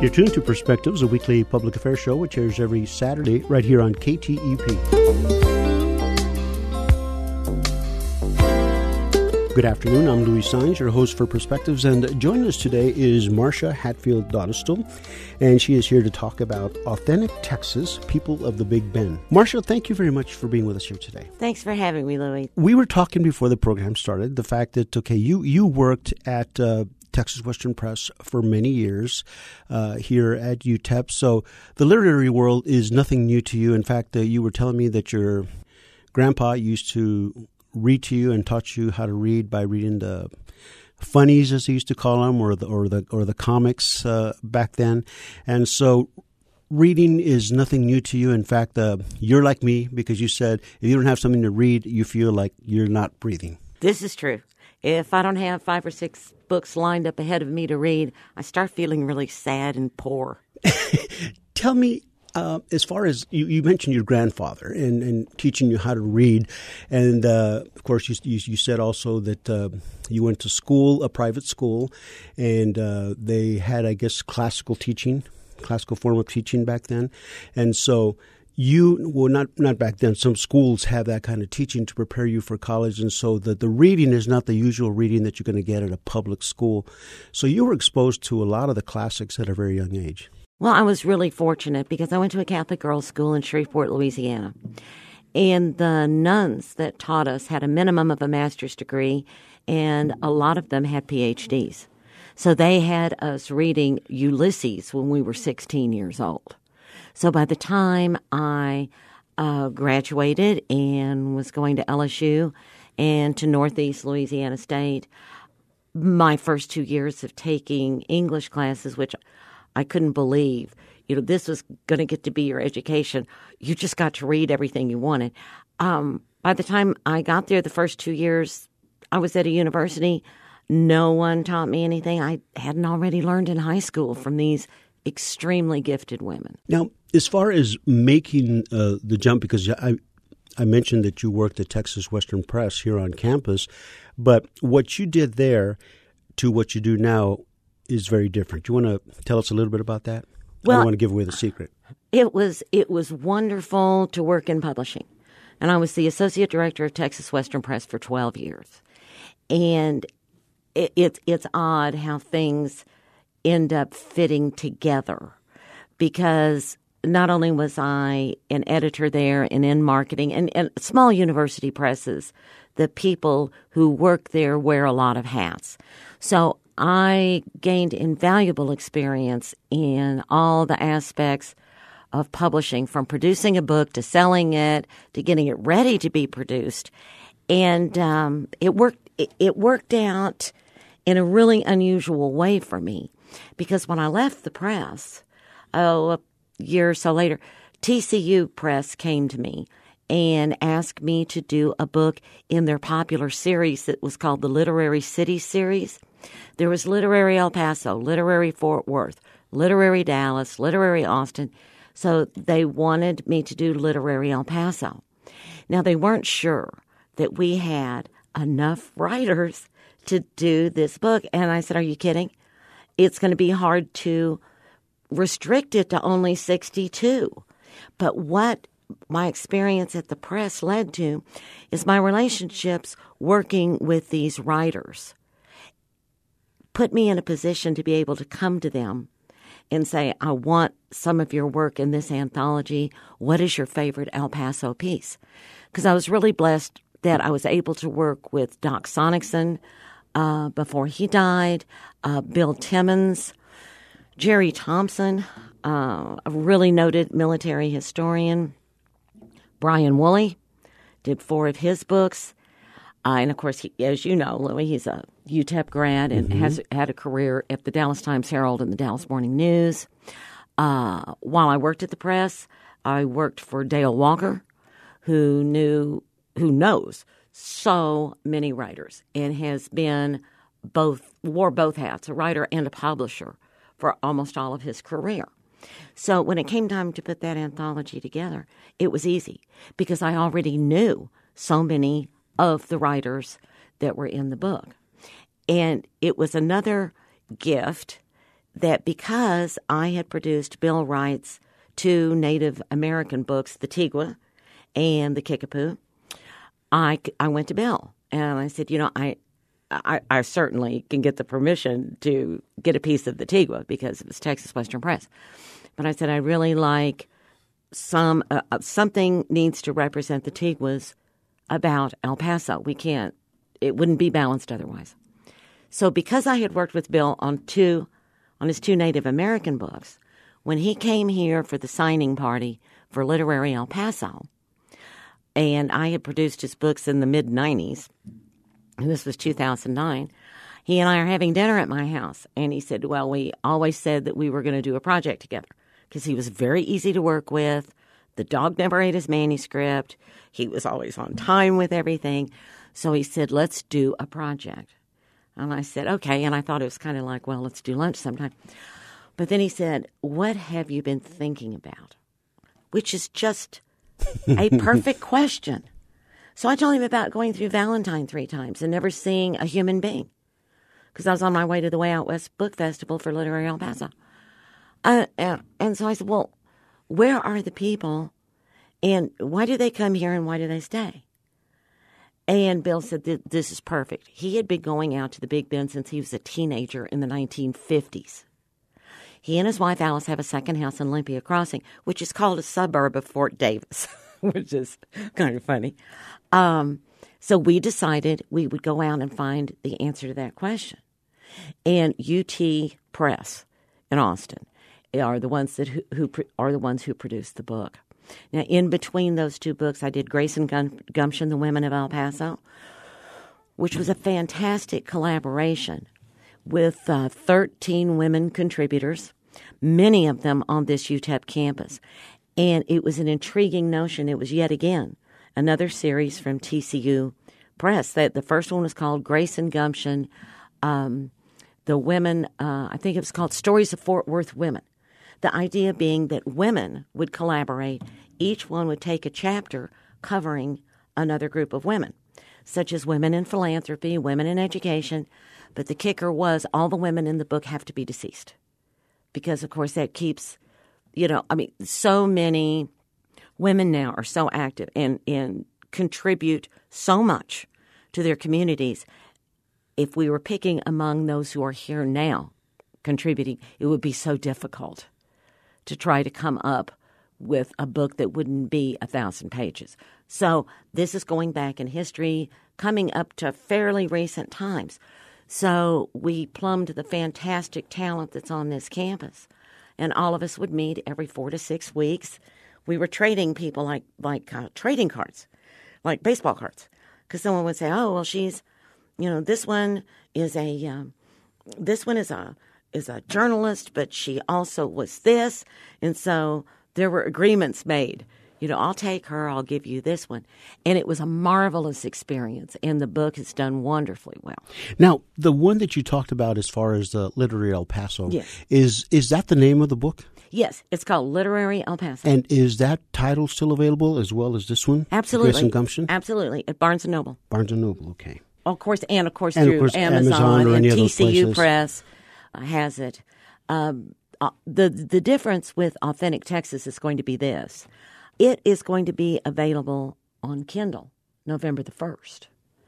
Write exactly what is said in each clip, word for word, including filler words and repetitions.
You're tuned to Perspectives, a weekly public affairs show which airs every Saturday right here on K T E P. Good afternoon. I'm Louis Saenz, your host for Perspectives, and joining us today is Marcia Hatfield-Donistel, and she is here to talk about Authentic Texas, People of the Big Bend. Marcia, thank you very much for being with us here today. Thanks for having me, Louis. We were talking before the program started, the fact that, okay, you, you worked at uh, Texas Western Press for many years uh, here at U T E P, so the literary world is nothing new to you. In fact, uh, you were telling me that your grandpa used to read to you and taught you how to read by reading the funnies, as he used to call them, or the or the or the comics uh, back then. And so, reading is nothing new to you. In fact, uh, you're like me because you said if you don't have something to read, you feel like you're not breathing. This is true. If I don't have five or six books lined up ahead of me to read, I start feeling really sad and poor. Tell me. Uh, as far as you, you mentioned your grandfather and, and teaching you how to read, and uh, of course you, you, you said also that uh, you went to school, a private school, and uh, they had, I guess, classical teaching, classical form of teaching back then, and so you well not not back then. Some schools have that kind of teaching to prepare you for college, and so the the reading is not the usual reading that you're going to get at a public school. So you were exposed to a lot of the classics at a very young age. Well, I was really fortunate because I went to a Catholic girls' school in Shreveport, Louisiana. And the nuns that taught us had a minimum of a master's degree, and a lot of them had P H Ds. So they had us reading Ulysses when we were sixteen years old. So by the time I uh, graduated and was going to L S U and to Northeast Louisiana State, my first two years of taking English classes, which I couldn't believe, you know, this was going to get to be your education. You just got to read everything you wanted. Um, by the time I got there, the first two years I was at a university, no one taught me anything I hadn't already learned in high school from these extremely gifted women. Now, as far as making uh, the jump, because I, I mentioned that you worked at Texas Western Press here on campus, but what you did there to what you do now is very different. Do you want to tell us a little bit about that? Well, I don't want to give away the secret. It was it was wonderful to work in publishing. And I was the associate director of Texas Western Press for twelve years. And it, it, it's odd how things end up fitting together because not only was I an editor there and in marketing, and, and small university presses, the people who work there wear a lot of hats. So I gained invaluable experience in all the aspects of publishing, from producing a book to selling it to getting it ready to be produced. And um, it worked. It, it worked out in a really unusual way for me because when I left the press, oh, a year or so later, T C U Press came to me and asked me to do a book in their popular series that was called the Literary City Series. There was Literary El Paso, Literary Fort Worth, Literary Dallas, Literary Austin. So they wanted me to do Literary El Paso. Now, they weren't sure that we had enough writers to do this book. And I said, are you kidding? It's going to be hard to restrict it to only sixty-two. But what my experience at the press led to is my relationships working with these writers put me in a position to be able to come to them and say, I want some of your work in this anthology. What is your favorite El Paso piece? Because I was really blessed that I was able to work with Doc Sonicson uh, before he died, uh, Bill Timmons, Jerry Thompson, uh, a really noted military historian, Brian Woolley, did four of his books. Uh, and, of course, he, as you know, Louis, he's a U T E P grad and mm-hmm. has had a career at the Dallas Times-Herald and the Dallas Morning News. Uh, while I worked at the press, I worked for Dale Walker, who knew, who knows so many writers and has been both, wore both hats, a writer and a publisher for almost all of his career. So when it came time to put that anthology together, it was easy because I already knew so many of the writers that were in the book. And it was another gift that because I had produced Bill Wright's two Native American books, the Tigwa and the Kickapoo, I, I went to Bill and I said, you know, I, I I certainly can get the permission to get a piece of the Tigwa because it was Texas Western Press. But I said, I really like some, uh, something needs to represent the Tigwas about El Paso. We can't, it wouldn't be balanced otherwise. So because I had worked with Bill on two, on his two Native American books, when he came here for the signing party for Literary El Paso, and I had produced his books in the mid nineties, and this was two thousand nine, he and I are having dinner at my house. And he said, well, we always said that we were going to do a project together because he was very easy to work with. The dog never ate his manuscript. He was always on time with everything. So he said, let's do a project. And I said, okay. And I thought it was kind of like, well, let's do lunch sometime. But then he said, what have you been thinking about? Which is just a perfect question. So I told him about going through Valentine three times and never seeing a human being because I was on my way to the Way Out West Book Festival for Literary El Paso. Uh, and, and so I said, well, where are the people and why do they come here and why do they stay? And Bill said, this is perfect. He had been going out to the Big Bend since he was a teenager in the nineteen fifties. He and his wife, Alice, have a second house in Olympia Crossing, which is called a suburb of Fort Davis, which is kind of funny. Um, so we decided we would go out and find the answer to that question. And U T Press in Austin are the ones that who, who are the ones who produced the book. Now, in between those two books, I did Grace and Gumption, The Women of El Paso, which was a fantastic collaboration with uh, thirteen women contributors, many of them on this U T E P campus. And it was an intriguing notion. It was yet again another series from T C U Press. That the first one was called Grace and Gumption, um, the women, uh, I think it was called Stories of Fort Worth Women. The idea being that women would collaborate. Each one would take a chapter covering another group of women, such as women in philanthropy, women in education. But the kicker was all the women in the book have to be deceased because, of course, that keeps, you know, I mean, so many women now are so active and, and contribute so much to their communities. If we were picking among those who are here now contributing, it would be so difficult to try to come up with a book that wouldn't be a thousand pages. So this is going back in history, coming up to fairly recent times. So we plumbed the fantastic talent that's on this campus, and all of us would meet every four to six weeks. We were trading people like like uh, trading cards, like baseball cards, because someone would say, "Oh, well, she's, you know, this one is a um, this one is a is a journalist, but she also was this," and so there were agreements made. You know, I'll take her, I'll give you this one. And it was a marvelous experience, and the book has done wonderfully well. Now, the one that you talked about as far as the Literary El Paso, yes. is is that the name of the book? Yes, it's called Literary El Paso. And is that title still available as well as this one? Absolutely. Grace and Gumption? Absolutely, at Barnes and Noble. Barnes and Noble, okay. Of course, and of course and through of course, Amazon, Amazon or and any of T those C U places. Press uh, has it. Um, uh, the the difference with Authentic Texas is going to be this. It is going to be available on Kindle November the first.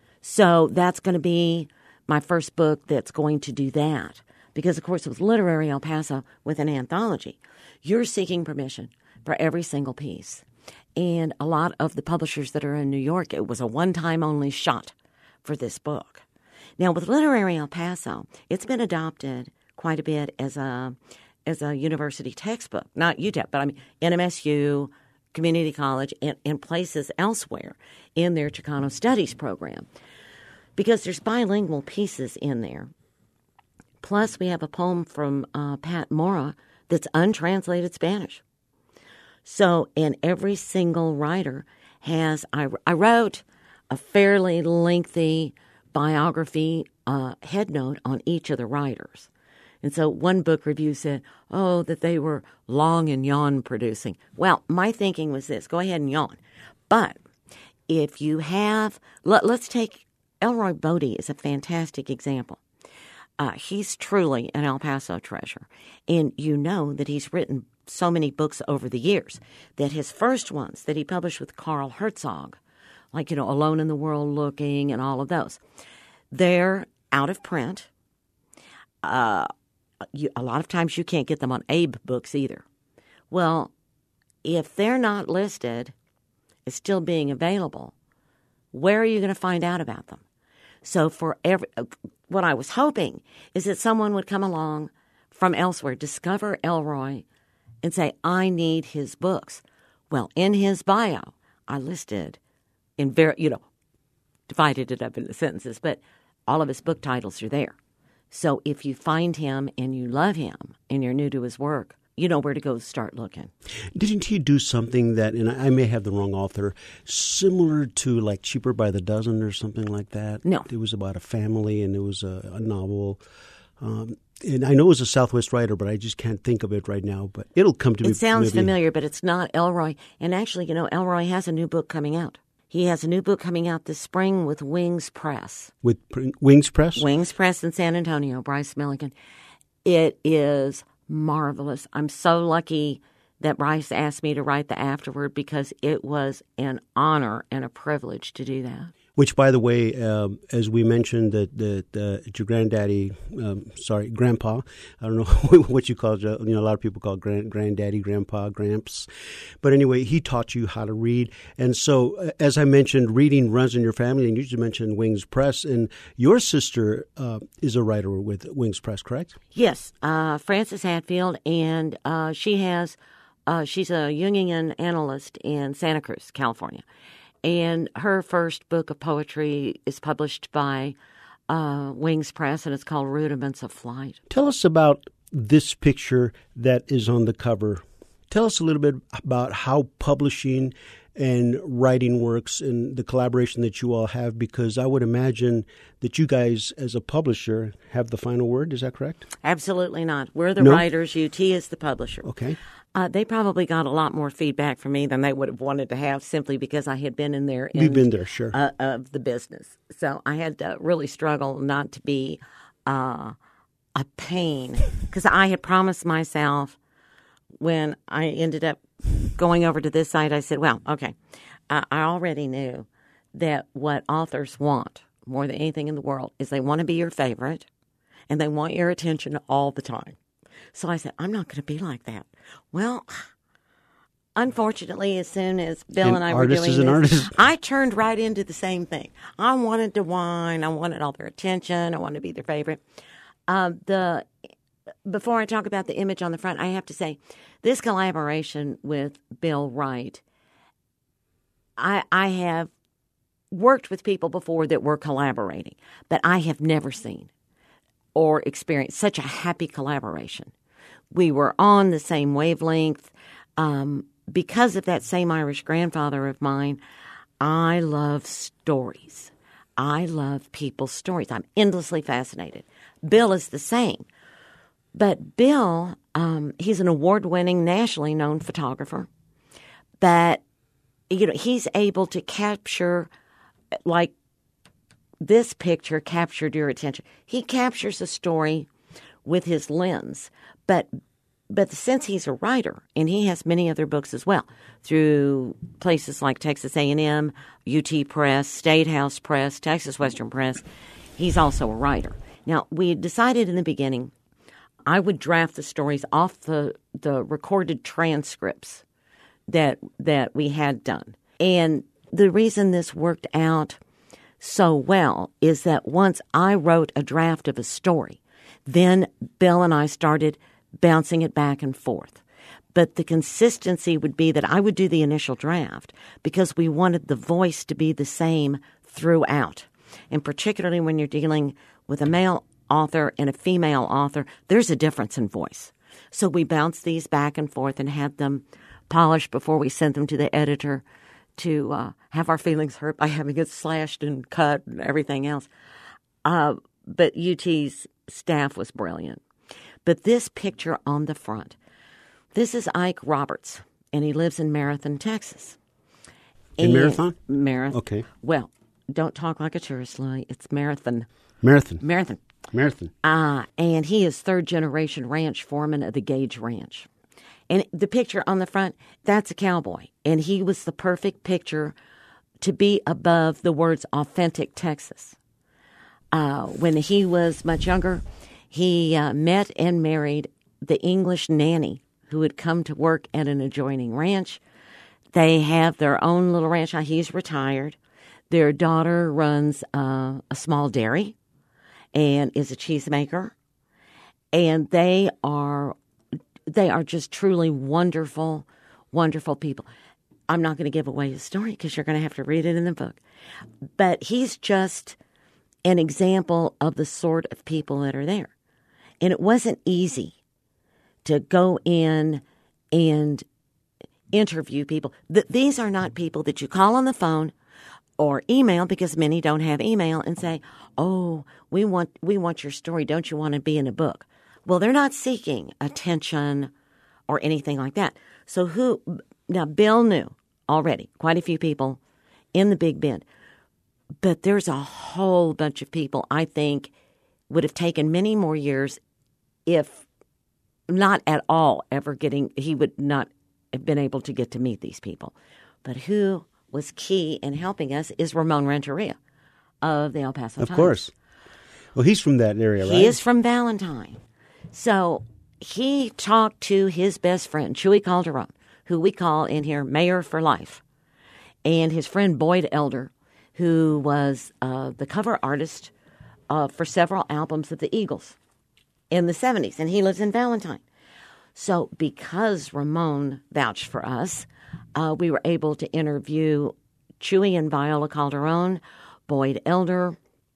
So that's going to be my first book that's going to do that. Because, of course, with Literary El Paso, with an anthology, you're seeking permission for every single piece. And a lot of the publishers that are in New York, it was a one-time only shot for this book. Now, with Literary El Paso, it's been adopted quite a bit as a as a university textbook. Not U T E P, but I mean N M S U, Community College, and, and places elsewhere in their Chicano Studies program. Because there's bilingual pieces in there. Plus, we have a poem from uh, Pat Mora that's untranslated Spanish. So, and every single writer has, I, I wrote a fairly lengthy biography uh, headnote on each of the writers. And so one book review said, oh, that they were long and yawn producing. Well, my thinking was this, go ahead and yawn. But if you have, let, let's take Elroy Bodie is a fantastic example. Uh, he's truly an El Paso treasure. And you know that he's written so many books over the years that his first ones that he published with Carl Herzog, like, you know, Alone in the World Looking and all of those, they're out of print. Uh, you, a lot of times you can't get them on Abe Books either. Well, if they're not listed as still being available, where are you going to find out about them? So for every, what I was hoping is that someone would come along from elsewhere, discover Elroy, and say, I need his books. Well, in his bio, I listed in very, you know, divided it up into sentences, but all of his book titles are there. So if you find him and you love him and you're new to his work, you know where to go start looking. Didn't he do something that, and I may have the wrong author, similar to like Cheaper by the Dozen or something like that? No. It was about a family and it was a, a novel. Um, and I know it was a Southwest writer, but I just can't think of it right now. But it'll come to me. It sounds maybe. familiar, but it's not Elroy. And actually, you know, Elroy has a new book coming out. He has a new book coming out this spring with Wings Press. With Wings Press? Wings Press in San Antonio, Bryce Milligan. It is marvelous. I'm so lucky that Bryce asked me to write the afterword because it was an honor and a privilege to do that. Which, by the way, um, as we mentioned, that that uh, your granddaddy, um, sorry, grandpa, I don't know what you call it. You know, a lot of people call it grand, granddaddy, grandpa, gramps. But anyway, he taught you how to read. And so, uh, as I mentioned, reading runs in your family. And you just mentioned Wings Press. And your sister uh, is a writer with Wings Press, correct? Yes, uh, Frances Hatfield. And uh, she has, uh, she's a Jungian analyst in Santa Cruz, California. And her first book of poetry is published by uh, Wings Press, and it's called Rudiments of Flight. Tell us about this picture that is on the cover. Tell us a little bit about how publishing and writing works and the collaboration that you all have, because I would imagine that you guys, as a publisher, have the final word. Is that correct? Absolutely not. We're the No? writers. U T is the publisher. Okay. Uh, they probably got a lot more feedback from me than they would have wanted to have simply because I had been in there. You've been there, sure. Uh, of the business. So I had to really struggle not to be uh, a pain because I had promised myself when I ended up going over to this side, I said, well, okay, I, I already knew that what authors want more than anything in the world is they want to be your favorite and they want your attention all the time. So I said, I'm not going to be like that. Well, unfortunately, as soon as Bill An and I were artist doing is an this, artist. I turned right into the same thing. I wanted to whine. I wanted all their attention. I wanted to be their favorite. Uh, the Before I talk about the image on the front, I have to say, this collaboration with Bill Wright, I, I have worked with people before that were collaborating, but I have never seen or experienced such a happy collaboration. We were on the same wavelength. Um, because of that same Irish grandfather of mine, I love stories. I love people's stories. I'm endlessly fascinated. Bill is the same. But Bill, um, he's an award-winning, nationally known photographer. But, you know, he's able to capture, like this picture captured your attention. He captures a story with his lens. But but since he's a writer, and he has many other books as well, through places like Texas A and M, U T Press, State House Press, Texas Western Press, he's also a writer. Now, we decided in the beginning I would draft the stories off the, the recorded transcripts that that we had done. And the reason this worked out so well is that once I wrote a draft of a story, then Bill and I started bouncing it back and forth. But the consistency would be that I would do the initial draft because we wanted the voice to be the same throughout. And particularly when you're dealing with a male author and a female author, there's a difference in voice. So we bounced these back and forth and had them polished before we sent them to the editor to uh, have our feelings hurt by having it slashed and cut and everything else. Uh, but U T's staff was brilliant. But this picture on the front, this is Ike Roberts, and he lives in Marathon, Texas. In and Marathon? Marathon. Okay. Well, don't talk like a tourist, Louie. It's Marathon. Marathon. Marathon. Marathon. Uh, and he is third-generation ranch foreman of the Gage Ranch. And the picture on the front, that's a cowboy. And he was the perfect picture to be above the words authentic Texas. Uh, when he was much younger, he uh, met and married the English nanny who had come to work at an adjoining ranch. They have their own little ranch. Now, he's retired. Their daughter runs uh, a small dairy and is a cheesemaker. And they are they are just truly wonderful, wonderful people. I'm not going to give away his story because you're going to have to read it in the book. But he's just an example of the sort of people that are there. And it wasn't easy to go in and interview people. Th- these are not people that you call on the phone or email, because many don't have email, and say, oh, we want we want your story. Don't you want to be in a book? Well, they're not seeking attention or anything like that. So who now Bill knew already quite a few people in the Big Bend. But there's a whole bunch of people I think would have taken many more years, if not at all ever getting, he would not have been able to get to meet these people. But who was key in helping us is Ramon Renteria of the El Paso Of Times. course. Well, he's from that area, right? He is from Valentine. So he talked to his best friend, Chuy Calderon, who we call in here Mayor for Life, and his friend Boyd Elder, who was uh, the cover artist uh, for several albums of the Eagles in the seventies, and he lives in Valentine. So because Ramon vouched for us, uh, we were able to interview Chuy and Viola Calderon, Boyd Elder,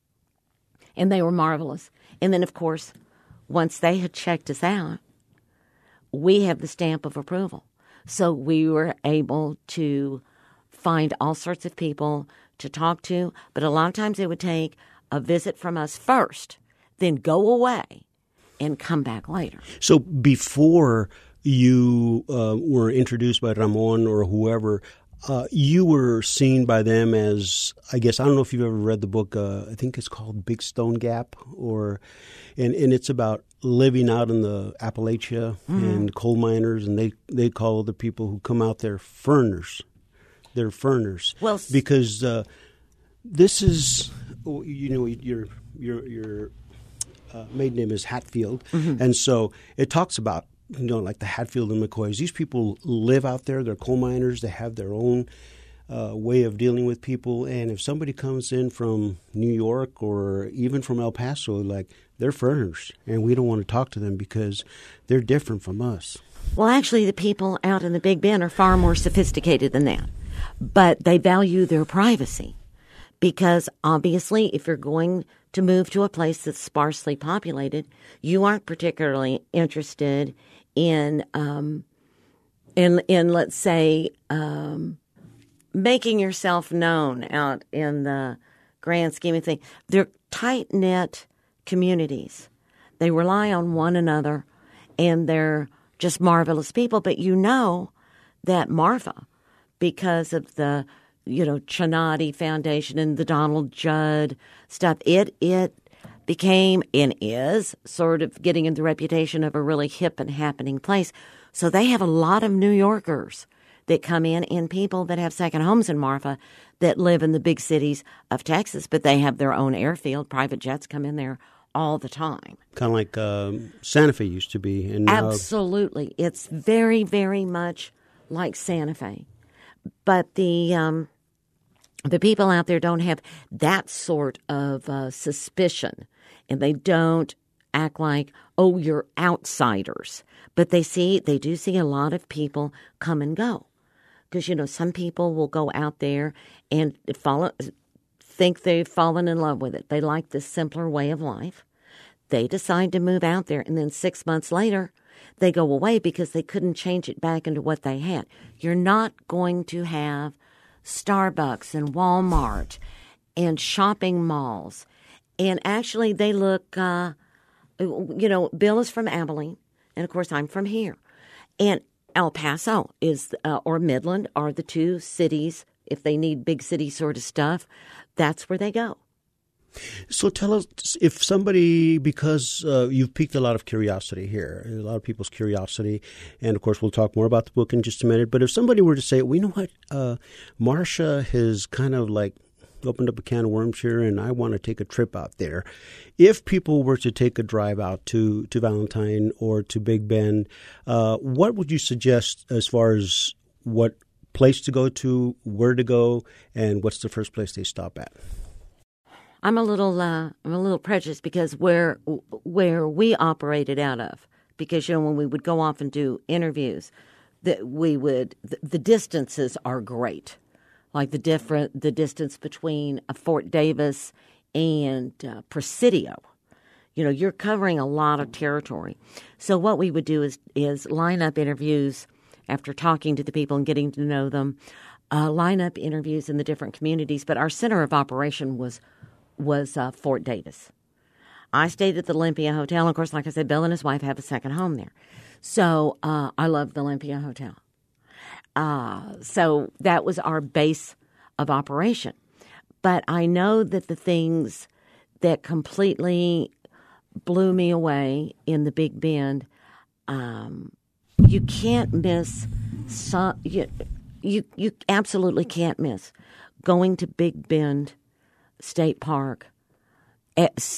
and they were marvelous. And then, of course, once they had checked us out, we have the stamp of approval. So we were able to find all sorts of people to talk to, but a lot of times it would take a visit from us first, then go away and come back later. So before you uh, were introduced by Ramon or whoever, uh, you were seen by them as, I guess, I don't know if you've ever read the book, uh, I think it's called Big Stone Gap, or and, and it's about living out in the Appalachia mm-hmm. and coal miners, and they, they call the people who come out there furners. They're furners. Well, because uh, this is, you know, your your your uh, maiden name is Hatfield, mm-hmm. and so it talks about, you know, like the Hatfield and McCoys. These people live out there. They're coal miners. They have their own uh, way of dealing with people. And if somebody comes in from New York or even from El Paso, like, they're furners, and we don't want to talk to them because they're different from us. Well, actually, the people out in the Big Bend are far more sophisticated than that. But they value their privacy because, obviously, if you're going to move to a place that's sparsely populated, you aren't particularly interested in, um, in, in let's say, um, making yourself known out in the grand scheme of things. They're tight-knit communities. They rely on one another, and they're just marvelous people. But you know that Marfa, because of the, you know, Chinati Foundation and the Donald Judd stuff, it it became and is sort of getting in the reputation of a really hip and happening place. So they have a lot of New Yorkers that come in, and people that have second homes in Marfa that live in the big cities of Texas, but they have their own airfield. Private jets come in there all the time. Kind of like um, Santa Fe used to be. And now... Absolutely. It's very, very much like Santa Fe. But the um, the people out there don't have that sort of uh, suspicion, and they don't act like, oh, you're outsiders. But they see, they do see a lot of people come and go, because, you know, some people will go out there and follow, think they've fallen in love with it. They like this simpler way of life. They decide to move out there, and then six months later, they go away because they couldn't change it back into what they had. You're not going to have Starbucks and Walmart and shopping malls. And actually, they look, uh, you know, Bill is from Abilene, and of course, I'm from here. And El Paso is, uh, or Midland are the two cities, if they need big city sort of stuff, that's where they go. So tell us, if somebody, because uh, you've piqued a lot of curiosity here, a lot of people's curiosity, and of course we'll talk more about the book in just a minute, but if somebody were to say, well, you know what, uh, Marcia has kind of like opened up a can of worms here and I want to take a trip out there. If people were to take a drive out to, to Valentine or to Big Bend, uh, what would you suggest as far as what place to go to, where to go, and what's the first place they stop at? I'm a little, uh, I'm a little prejudiced because where where we operated out of, because you know when we would go off and do interviews, that we would the, the distances are great, like the different the distance between uh, Fort Davis and uh, Presidio. You know, you're covering a lot of territory. So what we would do is is line up interviews after talking to the people and getting to know them, uh, line up interviews in the different communities. But our center of operation was. was uh, Fort Davis. I stayed at the Olympia Hotel. Of course, like I said, Bill and his wife have a second home there. So uh, I love the Olympia Hotel. Uh, so that was our base of operation. But I know that the things that completely blew me away in the Big Bend, um, you can't miss, some, you, you, you absolutely can't miss going to Big Bend State Park. At,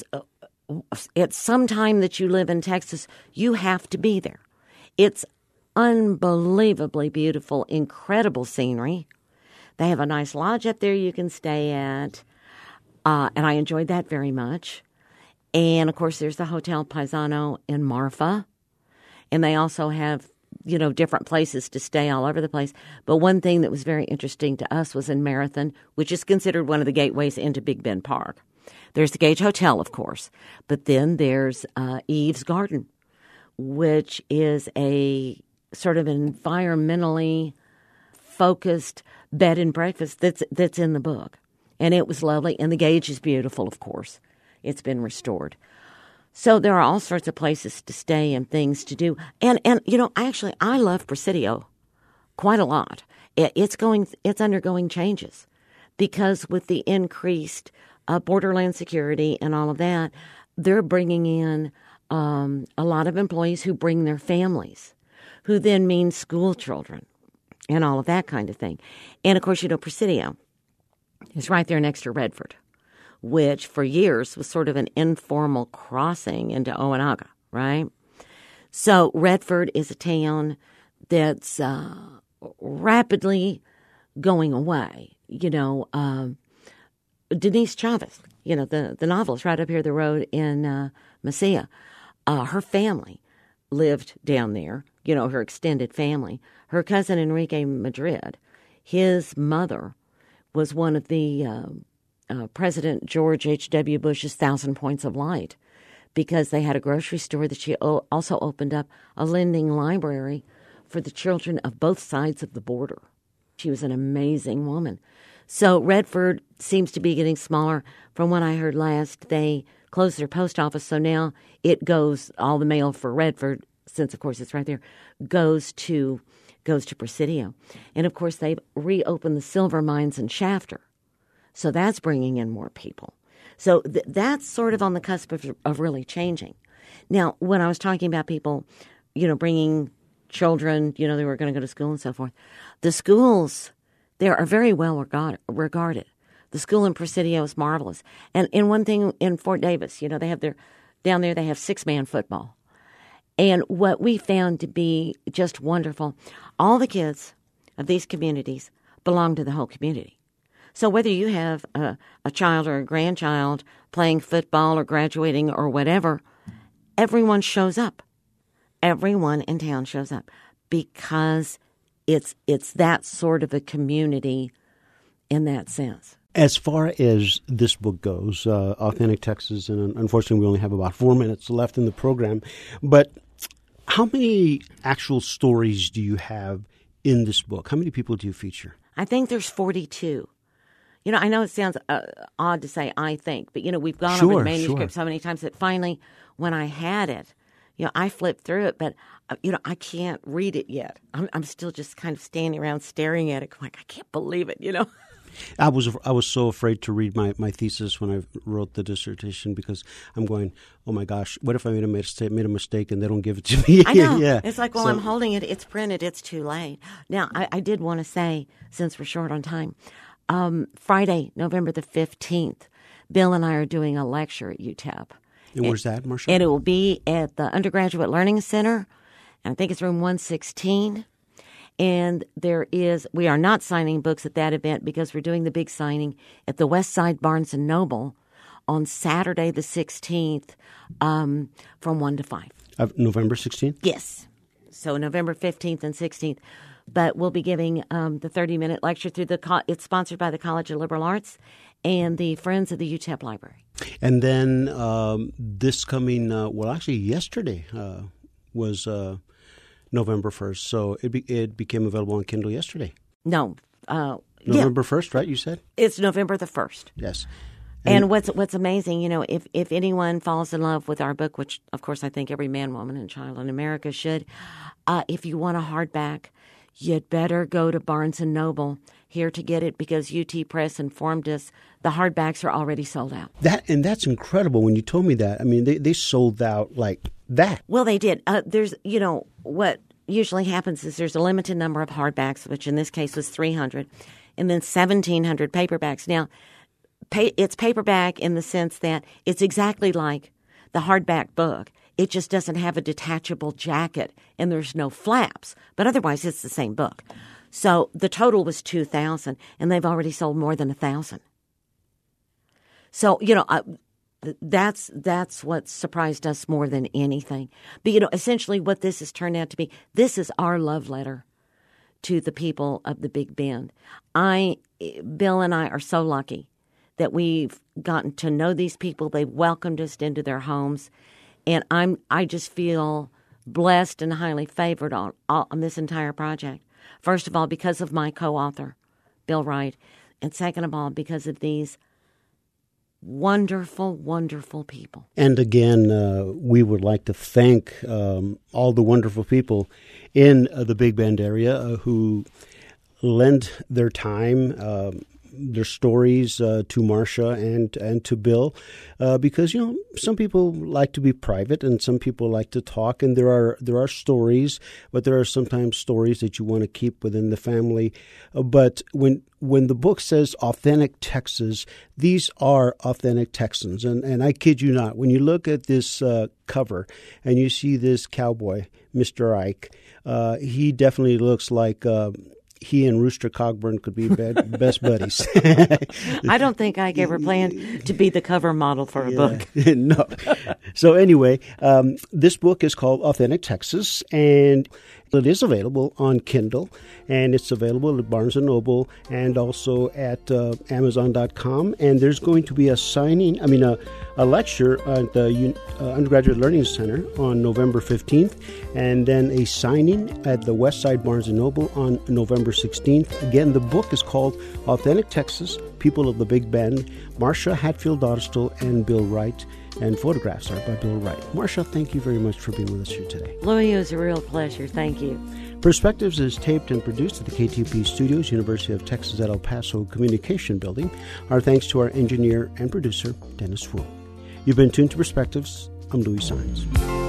at some time that you live in Texas, you have to be there. It's unbelievably beautiful, incredible scenery. They have a nice lodge up there you can stay at, uh, and I enjoyed that very much. And, of course, there's the Hotel Paisano in Marfa, and they also have, you know, different places to stay all over the place. But one thing that was very interesting to us was in Marathon, which is considered one of the gateways into Big Bend Park. There's the Gage Hotel, of course, but then there's uh, Eve's Garden, which is a sort of environmentally focused bed and breakfast that's that's in the book. And it was lovely. And the Gage is beautiful, of course. It's been restored. So there are all sorts of places to stay and things to do. And, and you know, actually, I love Presidio quite a lot. It, it's going, it's undergoing changes because with the increased uh, borderland security and all of that, they're bringing in um, a lot of employees who bring their families, who then means school children and all of that kind of thing. And, of course, you know, Presidio is right there next to Redford, which for years was sort of an informal crossing into Oanaga, right? So Redford is a town that's uh, rapidly going away. You know, uh, Denise Chavez, you know, the, the novelist right up here the road in uh, Mesilla, uh, her family lived down there, you know, her extended family. Her cousin Enrique Madrid, his mother was one of the uh, uh, President George H W. Bush's Thousand Points of Light, because they had a grocery store that she o- also opened up a lending library for the children of both sides of the border. She was an amazing woman. So Redford seems to be getting smaller. From what I heard last, they closed their post office, so now it goes, all the mail for Redford, since of course it's right there, goes to goes to Presidio. And of course they've reopened the silver mines in Shafter. So that's bringing in more people. So th- that's sort of on the cusp of, of really changing. Now, when I was talking about people, you know, bringing children, you know, they were going to go to school and so forth, the schools there are very well regard- regarded. The school in Presidio is marvelous. And, and one thing in Fort Davis, you know, they have their, down there they have six-man football. And what we found to be just wonderful, all the kids of these communities belong to the whole community. So whether you have a, a child or a grandchild playing football or graduating or whatever, everyone shows up. Everyone in town shows up because it's it's that sort of a community in that sense. As far as this book goes, uh, Authentic Texas, and unfortunately we only have about four minutes left in the program, but how many actual stories do you have in this book? How many people do you feature? I think there's forty-two. You know, I know it sounds uh, odd to say I think, but, you know, we've gone sure, over the manuscript sure. so many times that finally, when I had it, you know, I flipped through it, but, uh, you know, I can't read it yet. I'm, I'm still just kind of standing around staring at it, like, I can't believe it, you know. I was I was so afraid to read my, my thesis when I wrote the dissertation because I'm going, oh my gosh, what if I made a mistake, made a mistake and they don't give it to me? I know. yeah. It's like, well, so, I'm holding it. It's printed. It's too late. Now, I, I did want to say, since we're short on time, um, Friday, November the fifteenth, Bill and I are doing a lecture at U T E P. And where's that, Marsha? And it will be at the Undergraduate Learning Center. And I think it's room one sixteen. And there is, we are not signing books at that event because we're doing the big signing at the West Side Barnes and Noble on Saturday the sixteenth um, from one to five. Of November sixteenth? Yes. So November fifteenth and sixteenth. But we'll be giving um, the thirty-minute lecture through the, co- it's sponsored by the College of Liberal Arts and the Friends of the U T E P Library. And then um, this coming, uh, well, actually yesterday uh, was... Uh, November first, so it be, it became available on Kindle yesterday. No. Uh, November yeah. first, right, you said? It's November the first. Yes. And, and what's what's amazing, you know, if, if anyone falls in love with our book, which, of course, I think every man, woman, and child in America should, uh, if you want a hardback, you'd better go to Barnes and Noble here to get it because U T Press informed us the hardbacks are already sold out. That And that's incredible when you told me that. I mean, they, they sold out like that. Well, they did. Uh, there's, you know, what usually happens is there's a limited number of hardbacks, which in this case was three hundred, and then seventeen hundred paperbacks. Now, pay, it's paperback in the sense that it's exactly like the hardback book. It just doesn't have a detachable jacket and there's no flaps. But otherwise, it's the same book. So the total was two thousand, and they've already sold more than one thousand. So, you know, I, That's that's what surprised us more than anything. But, you know, essentially what this has turned out to be, this is our love letter to the people of the Big Bend. I, Bill and I are so lucky that we've gotten to know these people. They've welcomed us into their homes. And I'm I just feel blessed and highly favored on, on this entire project. First of all, because of my co-author, Bill Wright. And second of all, because of these wonderful, wonderful people. And again, uh, we would like to thank um, all the wonderful people in uh, the Big Bend area uh, who lend their time, um, their stories uh, to Marsha and and to Bill, uh, because you know some people like to be private and some people like to talk, and there are there are stories, but there are sometimes stories that you want to keep within the family. Uh, but when when the book says Authentic Texas, these are authentic Texans, and and I kid you not, when you look at this uh, cover and you see this cowboy, Mister Ike, uh, he definitely looks like. Uh, He and Rooster Cogburn could be bed, best buddies. I don't think Ike ever planned to be the cover model for a yeah. book. No. So anyway, um, this book is called Authentic Texas, and it is available on Kindle, and it's available at Barnes and Noble and also at uh, Amazon dot com. And there's going to be a signing, I mean, a, a lecture at the uh, Undergraduate Learning Center on November fifteenth, and then a signing at the West Side Barnes and Noble on November sixteenth. Again, the book is called Authentic Texas, People of the Big Bend, Marsha Hatfield Doddistill and Bill Wright, and photographs are by Bill Wright. Marsha, thank you very much for being with us here today. Louis, it was a real pleasure. Thank you. Perspectives is taped and produced at the K T P Studios, University of Texas at El Paso Communication Building. Our thanks to our engineer and producer, Dennis Wu. You've been tuned to Perspectives. I'm Louis Sines.